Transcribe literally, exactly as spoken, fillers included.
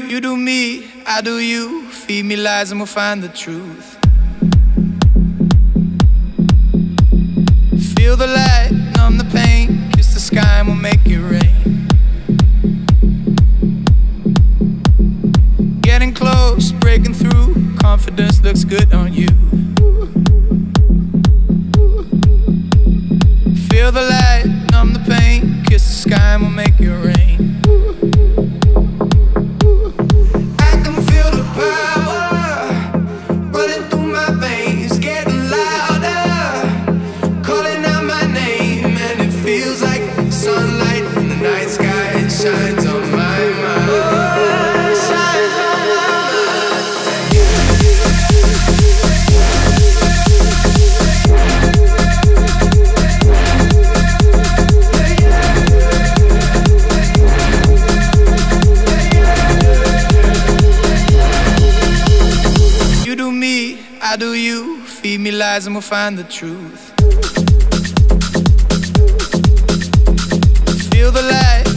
You do me, I do you. Feed me lies and we'll find the truth. Feel the light, numb the pain. Kiss the sky and we'll make it rain. Getting close, breaking through. Confidence looks good on you. Feel the light, numb the pain. Kiss the sky and we'll make it rain. I can feel the power running through my veins, getting louder, calling out my name, and it feels like sunlight in the night sky. It shines on my mind. Oh, it shines on my I do you, feed me lies and we'll find the truth. Feel the light,